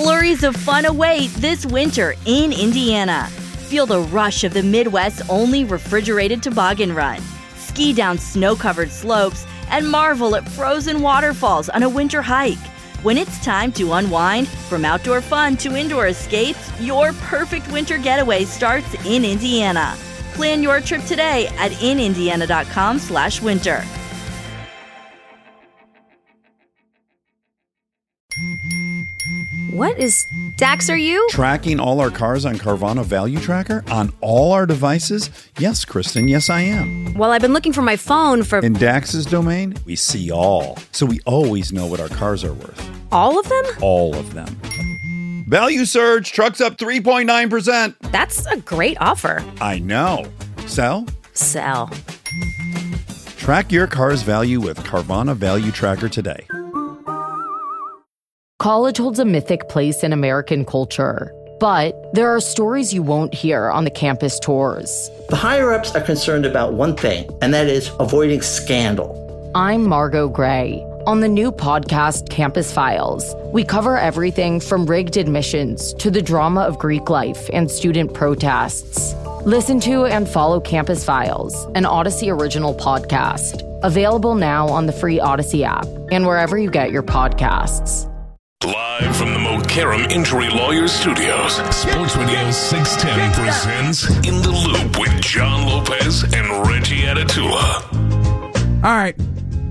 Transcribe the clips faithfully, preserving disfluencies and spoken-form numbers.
Flurries of fun await this winter in Indiana. Feel the rush of the Midwest's only refrigerated toboggan run. Ski down snow-covered slopes and marvel at frozen waterfalls on a winter hike. When it's time to unwind, from outdoor fun to indoor escapes, your perfect winter getaway starts in Indiana. Plan your trip today at in indiana dot com slash winter. What is Dax, are you? Tracking all our cars on Carvana Value Tracker on all our devices? Yes, Kristen, yes, I am. Well, I've been looking for my phone for... In Dax's domain, we see all. So we always know what our cars are worth. All of them? All of them. Value surge, trucks up three point nine percent. That's a great offer. I know. Sell? Sell. Track your car's value with Carvana Value Tracker today. College holds a mythic place in American culture, but there are stories you won't hear on the campus tours. The higher-ups are concerned about one thing, and that is avoiding scandal. I'm Margot Gray. On the new podcast, Campus Files, we cover everything from rigged admissions to the drama of Greek life and student protests. Listen to and follow Campus Files, an Odyssey original podcast. Available now on the free Odyssey app and wherever you get your podcasts. Live from the Mokaram Injury Lawyers Studios, Sports Radio six ten presents In the Loop with John Lopez and Reggie Atatula. All right.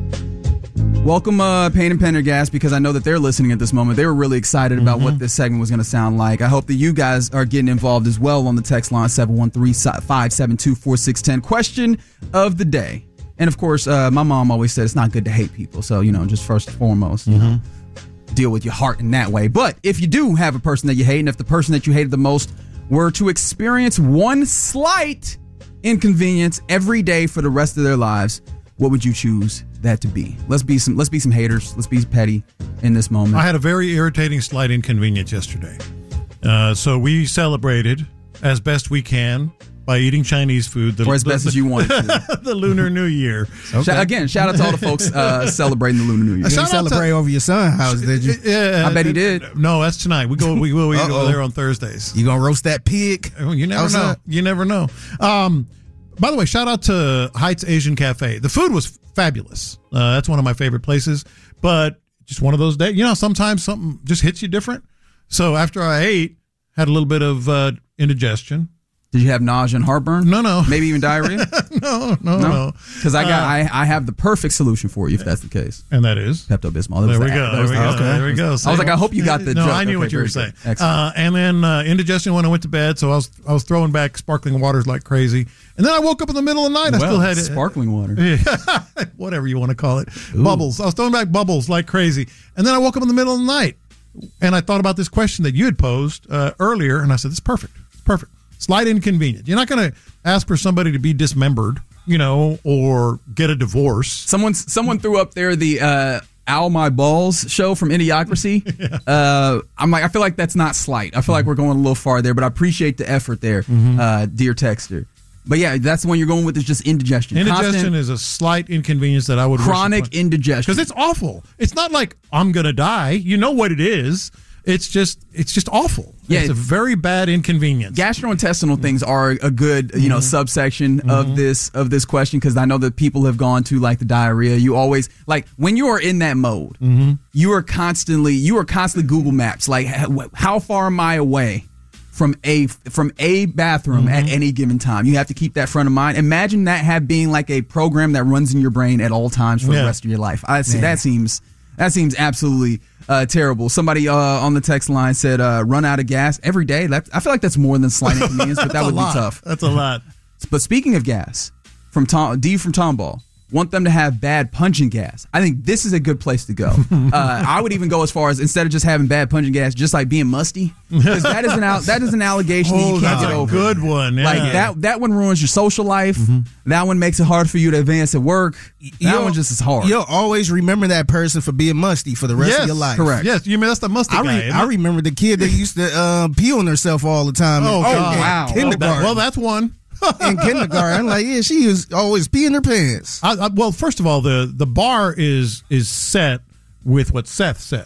Welcome, uh, Pain and Pendergast, because I know that they're listening at this moment. They were really excited about mm-hmm. what this segment was going to sound like. I hope that you guys are getting involved as well on the text line seven one three, five seven two, four six one zero. Question of the day. And, of course, uh, my mom always said it's not good to hate people. So, you know, just first and foremost, you mm-hmm. know. Deal with your heart in that way. But if you do have a person that you hate, and if the person that you hated the most were to experience one slight inconvenience every day for the rest of their lives, what would you choose that to be? Let's be some let's be some haters. Let's be petty in this moment. I had a very irritating slight inconvenience yesterday. Uh, so we celebrated as best we can by eating Chinese food. The, or as best the, as you wanted to. The Lunar New Year. Okay. Shout, again, shout out to all the folks uh, celebrating the Lunar New Year. You didn't celebrate to, over your son's house, did you? Yeah, I bet he did. No, that's tonight. We go. We will eat over there on Thursdays. You gonna roast that pig? You never How's know. That? You never know. Um, by the way, shout out to Heights Asian Cafe. The food was fabulous. Uh, that's one of my favorite places. But just one of those days. You know, sometimes something just hits you different. So after I ate, had a little bit of uh, indigestion. Did you have nausea and heartburn? No, no. Maybe even diarrhea? no, no, no. Because I got, uh, I, I have the perfect solution for you if that's the case. And that is Pepto-Bismol. There we the, go. There we the, go. Okay. There we go. So I was like, I hope you got the. No, joke. I knew okay, what you were good. saying. Uh, and then uh, indigestion when I went to bed, so I was I was throwing back sparkling waters like crazy. And then I woke up in the middle of the night. Well, I still had sparkling water. Whatever you want to call it, Ooh. Bubbles. I was throwing back bubbles like crazy. And then I woke up in the middle of the night, and I thought about this question that you had posed uh, earlier, and I said, "This is perfect. It's perfect." Slight inconvenience. You're not going to ask for somebody to be dismembered, you know, or get a divorce. Someone someone threw up there the uh, Ow My Balls show from Idiocracy. yeah. uh, I'm like, I feel like that's not slight. I feel mm-hmm. like we're going a little far there, but I appreciate the effort there, mm-hmm. uh, dear texter. But yeah, that's the one you're going with is just indigestion. Indigestion Constant, is a slight inconvenience that I would chronic wish indigestion because it's awful. It's not like I'm going to die. You know what it is. It's just it's just awful. Yeah, it's a very bad inconvenience. Gastrointestinal mm-hmm. things are a good you know mm-hmm. subsection mm-hmm. of this of this question because I know that people have gone to like the diarrhea. You always like when you are in that mode, mm-hmm. you are constantly you are constantly Google Maps like how far am I away from a from a bathroom mm-hmm. at any given time. You have to keep that front of mind. Imagine that have being like a program that runs in your brain at all times for yeah. the rest of your life. I see yeah. that seems that seems absolutely uh, terrible. Somebody uh, on the text line said, uh, "Run out of gas every day." That, I feel like that's more than slight inconvenience, but that would lot. be tough. That's a lot. But speaking of gas, from Tom, D from Tomball, want them to have bad pungent gas. I think this is a good place to go. uh, I would even go as far as instead of just having bad pungent gas, just like being musty, because that is an al- that is an allegation oh, that you can't that's get a over. Good one, yeah. Like that that one ruins your social life. Mm-hmm. That one makes it hard for you to advance at work. That you'll, one just is hard. You'll always remember that person for being musty for the rest yes, of your life. Correct. Yes, you mean that's the musty I re- guy. I remember the kid that used to uh, pee on herself all the time. Oh, in, God. in wow. Kindergarten. Well, that's one. In kindergarten, I'm like, yeah, she was always peeing her pants. I, I, well, first of all, the the bar is is set with what Seth said.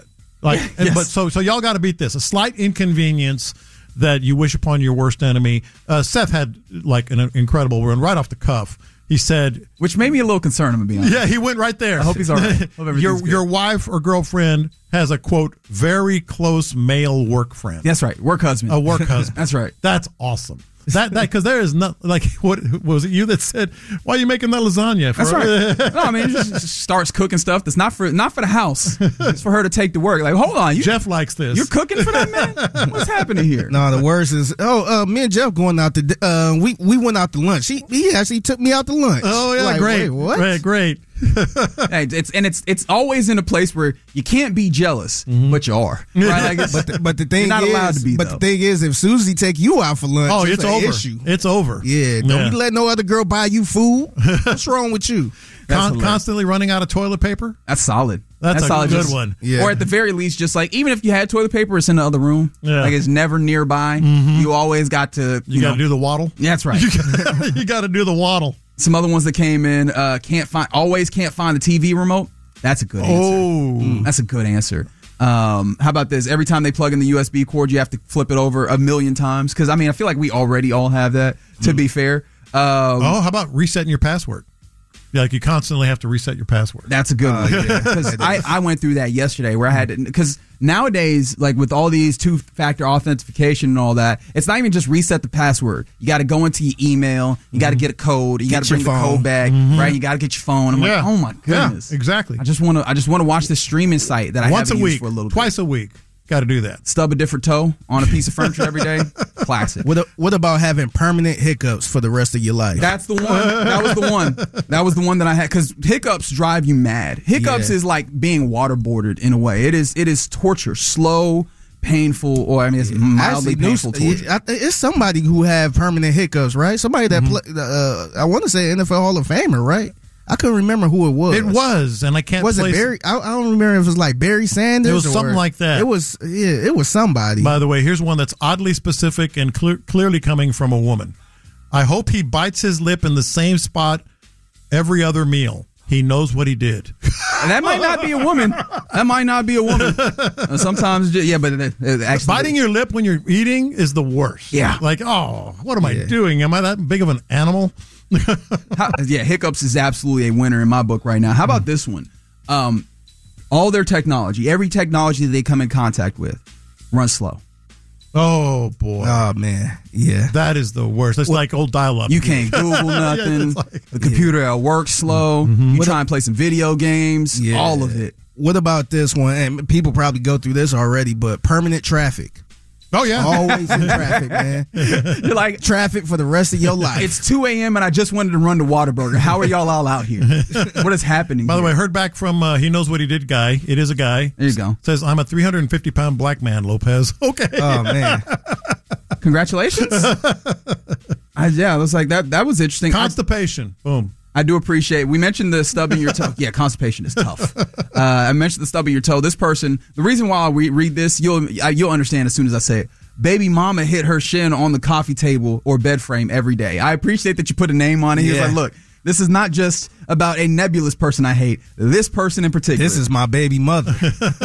Like, and, Yes. but so so y'all got to beat this. A slight inconvenience that you wish upon your worst enemy. Uh, Seth had like an incredible run right off the cuff. He said, which made me a little concerned. I'm gonna be honest. "Yeah, he went right there." I hope he's all right. Hope everything's your good. your wife or girlfriend has a quote very close male work friend. That's right. Work husband. A work husband. That's right. That's awesome. That that because there is not like what was it you that said why are you making that lasagna? For That's right. No, I mean, just, just starts cooking stuff that's not for not for the house. It's for her to take to work. Like, hold on, you, Jeff likes this. You're cooking for that man? What's happening here? No, the worst is oh, uh, me and Jeff going out to uh, we we went out to lunch. He he actually took me out to lunch. Oh yeah, Like, great, wait, what? great, great. Hey, it's and it's it's always in a place where you can't be jealous, Mm-hmm. but you are. Right? Like it's, But the, but the thing you're not is, allowed to be. but though. the thing is, if Susie take you out for lunch, Oh, it's, it's an over. issue. It's over. Yeah, don't Yeah. be let no other girl buy you food. What's wrong with you? That's Con- hilarious. constantly running out of toilet paper. That's solid. That's a solid. good Just- one. Yeah. Or at the very least, just like even if you had toilet paper, it's in the other room. Yeah. Like it's never nearby. You always got to. You, You, got to know, do the waddle. Yeah, that's right. You got to do the waddle. Some other ones that came in uh, can't find. Always can't find the T V remote. That's a good answer. Oh, That's a good answer. Um, how about this? Every time they plug in the U S B cord, you have to flip it over a million times. Because I mean, I feel like we already all have that. To be fair. Um, oh, how about resetting your password? Yeah, like you constantly have to reset your password. That's a good one. Because I, I went through that yesterday where I had to, because nowadays, like with all these two factor authentication and all that, it's not even just reset the password. You got to go into your email, you got to get a code, you got to your bring the phone. code back, right? You got to get your phone. I'm Yeah. like, oh my goodness. Yeah, exactly. I just want to I just want to watch the streaming site that I Once a haven't used week, for a little twice a week. Got to do that. bit. Stub a different toe on a piece of furniture every day. Classic. What what about having permanent hiccups for the rest of your life? That's the one. That was the one. That was the one that I had because hiccups drive you mad. Hiccups Yeah. is like being waterboarded in a way. It is. It is torture. Slow, painful, or I mean, it's mildly Actually, painful News- torture. I- it's somebody who have permanent hiccups, right? Somebody that play, uh, I want to say N F L Hall of Famer, right? I couldn't remember who it was. It was, and I can't. Was it place Barry? I, I don't remember if it was like Barry Sanders. It was or- something like that. It was, yeah, it was somebody. By the way, here's one that's oddly specific and clear, clearly coming from a woman. I hope he bites his lip in the same spot every other meal. He knows what he did. And that might not be a woman. That might not be a woman. Uh, Sometimes, yeah, but it, it actually, Biting your lip when you're eating is the worst. Yeah. Like, oh, what am I doing? Am I that big of an animal? How, yeah, hiccups is absolutely a winner in my book right now. How about this one? Um, all their technology, every technology that they come in contact with, runs slow. Oh, boy. oh man, yeah. That is the worst. It's like old dial-up. You can't Google nothing. it's like- the computer at work slow. You try and play some video games. Yeah. All of it. What about this one? And people probably go through this already, but permanent traffic. Oh, yeah. Always in traffic, man. You're like, Traffic for the rest of your life. it's two a.m. and I just wanted to run to Whataburger. How are y'all all out here? What is happening? By the here? way, heard back from uh, He Knows What He Did guy. It is a guy. There you go. Says, I'm a three hundred fifty pound black man, Lopez. Okay. oh man. Congratulations. I, yeah, I was like that. That was interesting. I, Constipation. Boom. I do appreciate. We mentioned the stubbing your toe. Yeah, constipation is tough. Uh, I mentioned the stubbing your toe. This person. The reason why we read this, you'll I, you'll understand as soon as I say it. Baby mama hit her shin on the coffee table or bed frame every day. I appreciate that you put a name on it. He's Yeah. like, look, this is not just about a nebulous person I hate. This person in particular. This is my baby mother.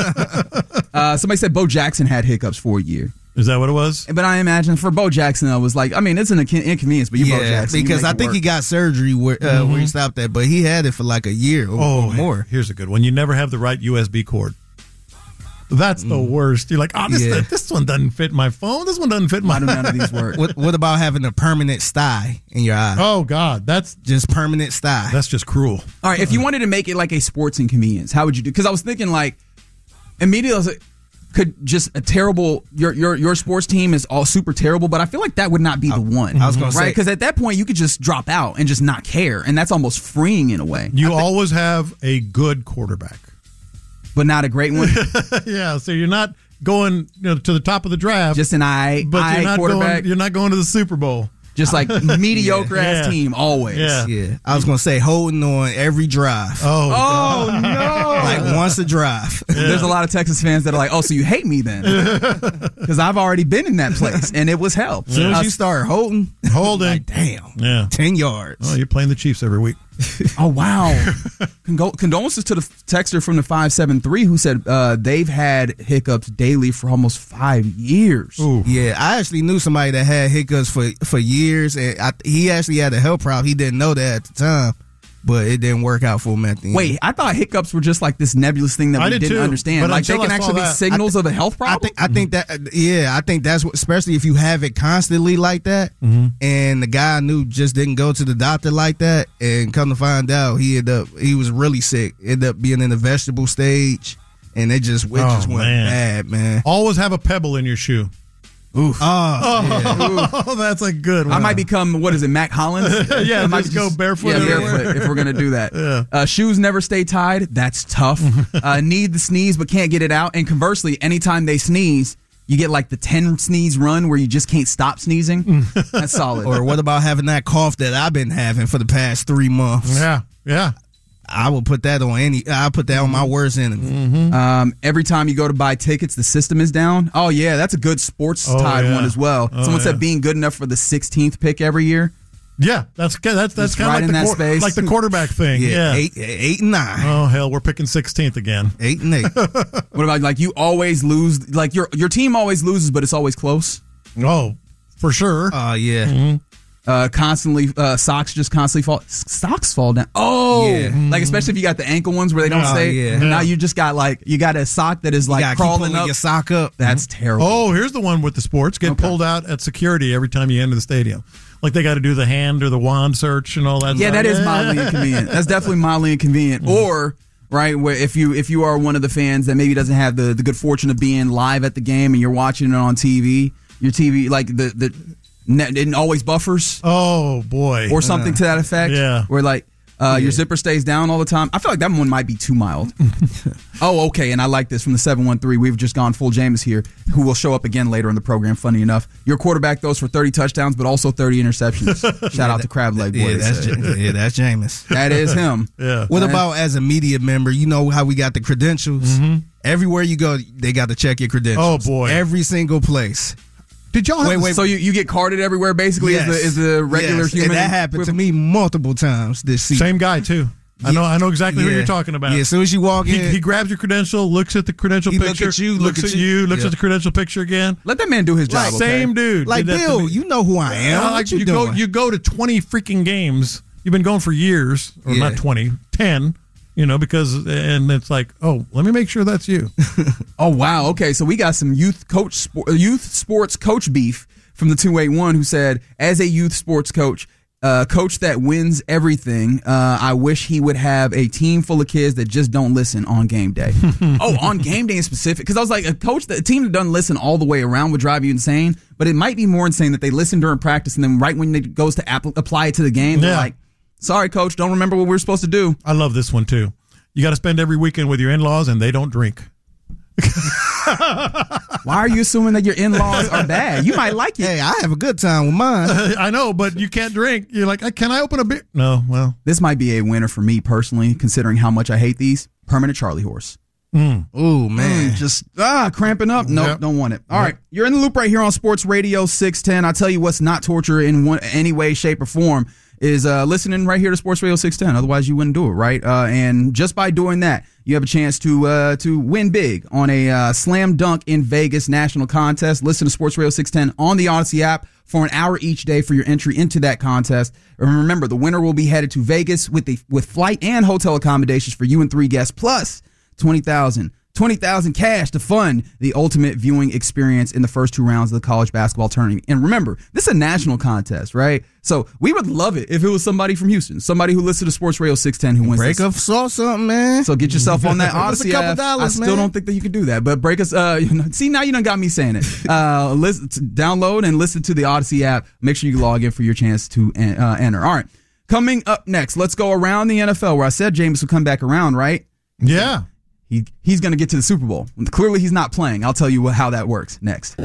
Uh, somebody said Bo Jackson had hiccups for a year. Is that what it was? But I imagine for Bo Jackson, I was like, I mean, it's an inc- inconvenience, but you Bo yeah, Jackson. you because make I it think work. he got surgery where uh, where he stopped at, but he had it for like a year or, Oh, or more. Here's a good one. You never have the right U S B cord. That's the worst. You're like, oh, this Yeah. this one doesn't fit my phone. This one doesn't fit my. Why do none of these work? What what about having a permanent sty in your eye? Oh God, that's Just permanent sty. that's just cruel. All right, if you wanted to make it like a sports inconvenience, how would you do? Because I was thinking like immediately, I was like, could just a terrible your your your sports team is all super terrible, but I feel like that would not be the one. I was gonna right say- because at that point you could just drop out and just not care, and that's almost freeing in a way. You always have a good quarterback. But not a great one. Yeah, so you're not going you know, to the top of the draft, Just an eye, but eye you're not quarterback. going. You're not going to the Super Bowl. just like mediocre ass Yeah. team always. Yeah. yeah, I was gonna say holding on every drive, Oh, Oh no! like once a drive. There's a lot of Texas fans that are like, "Oh, so you hate me then?" Because I've already been in that place and it was hell. As soon Uh, as you start holding, Holding. Like, damn. Yeah. ten yards. Oh, you're playing the Chiefs every week. Oh, wow. Condol- condolences to the texter from the five seven three who said uh, they've had hiccups daily for almost five years. Ooh. Yeah, I actually knew somebody that had hiccups for, for years, and I, he actually had a health problem. He didn't know that at the time, but it didn't work out for him at the end. Wait, I thought hiccups were just like this nebulous thing that I we did didn't too, understand. but Like they until can I saw actually be that- signals I of a health I problem? think I think that yeah, I think that's what, especially if you have it constantly like that, Mm-hmm. and the guy I knew just didn't go to the doctor like that, and come to find out he ended up he was really sick, ended up being in the vegetable stage, and it just it Oh, just went man. bad, man. Always have a pebble in your shoe. Oof. Oh, Oh, that's a good one. I might become, what is it, Mac Hollins? Yeah, I might just go barefoot Yeah, everywhere. barefoot if we're going to do that. Yeah. Uh, shoes never stay tied. That's tough. uh, need the sneeze but can't get it out. And conversely, anytime they sneeze, you get like the ten sneeze run where you just can't stop sneezing. That's solid. or what about having that cough that I've been having for the past three months? Yeah, yeah. I will put that on any. I put that on my worst enemy. Um, every time you go to buy tickets, the system is down. Oh, yeah, that's a good sports Oh, tied yeah. one as well. Oh, Someone yeah. said being good enough for the sixteenth pick every year. Yeah, that's that's that's Just kind right of in like, that the quar- space. like the quarterback thing. Yeah. Yeah, eight, eight and nine, Oh hell, we're picking sixteenth again. eight and eight. What about like you always lose? Like your your team always loses, but it's always close. Oh, for sure. Oh yeah. Uh, constantly, uh, socks just constantly fall. s- Socks fall down. Oh, Yeah. like especially if you got the ankle ones where they don't Oh, stay. yeah. And now you just got like you got a sock that is You like gotta keep crawling pulling up. your sock up. That's terrible. Oh, here's the one with the sports. Get Okay. pulled out at security every time you enter the stadium. Like they got to do the hand or the wand search and all that. yeah, stuff. that is mildly inconvenient. That's definitely mildly inconvenient. Or right where if you if you are one of the fans that maybe doesn't have the, the good fortune of being live at the game and you're watching it on T V, your T V like the the net it always buffers. Oh boy. Or something to that effect. Yeah. Where like uh, your zipper stays down all the time. I feel like that one might be too mild. Oh, okay. And I like this from the seven one three. We've just gone full Jameis here, who will show up again later in the program, funny enough. Your quarterback throws for thirty touchdowns, but also thirty interceptions. Shout out to Crab Leg Boy. Yeah, they that's said. Ja- yeah, that's Jameis. That is him. Yeah. What about as a media member? You know how we got the credentials. Everywhere you go, they got to check your credentials. Oh, boy. Every single place. Did y'all have Wait, the- wait. So you, you get carded everywhere basically Yes. as the, as the regular Yes. human? And that happened to me multiple times this season. Same guy too. I know. I know exactly who Yeah. you're talking about. Yeah, as soon as you walk He, in, he grabs your credential, looks at the credential He look picture, at you, look looks at at you. you, looks Yeah. at the credential picture again. Let that man do his job. Like, okay? same dude. like did that to Bill, me. you know who I am. Yeah, what like you, you doing? go, you go to twenty freaking games. You've been going for years, or Yeah. not twenty, ten. You know, because and it's like, oh, let me make sure that's you. Oh wow. Okay, so we got some youth coach, sport, youth sports coach beef from the two eight one who said, as a youth sports coach, uh, coach that wins everything, uh, I wish he would have a team full of kids that just don't listen on game day. Oh, on game day in specific, because I was like, a coach, that a team that doesn't listen all the way around would drive you insane. But it might be more insane that they listen during practice and then right when it goes to app- apply it to the game, they're Yeah. like, sorry, coach, don't remember what we were supposed to do. I love this one too. You got to spend every weekend with your in-laws, and they don't drink. Why are you assuming that your in-laws are bad? You might like it. Hey, I have a good time with mine. I know, but you can't drink. You're like, can I open a beer? No, well, This might be a winner for me personally, considering how much I hate these. Permanent Charlie horse. Ooh, man. Mm, just ah, cramping up. Nope, Yep. don't want it. All right, you're in the loop right here on Sports Radio six ten. I tell you what's not torture in one, any way, shape, or form is uh, listening right here to Sports Radio six ten. Otherwise, you wouldn't do it, right? Uh, and just by doing that, you have a chance to uh, to win big on a uh, slam dunk in Vegas national contest. Listen to Sports Radio six ten on the Odyssey app for an hour each day for your entry into that contest. And remember, the winner will be headed to Vegas with the with flight and hotel accommodations for you and three guests, plus twenty thousand. twenty thousand cash to fund the ultimate viewing experience in the first two rounds of the college basketball tournament. And remember, this is a national contest, right? So we would love it if it was somebody from Houston, somebody who listens to Sports Radio six ten who wins Break this. up, saw something, man. So get yourself on that Give us a Odyssey couple app. dollars, I still man. don't think that you can do that, but break us. Uh, you know, see, now you done got me saying it. Uh, listen, download and listen to the Odyssey app. Make sure you log in for your chance to uh, enter. All right, coming up next, let's go around the N F L where I said Jameis would come back around, right? yeah. He he's going to get to the Super Bowl. Clearly, he's not playing. I'll tell you what, how that works next.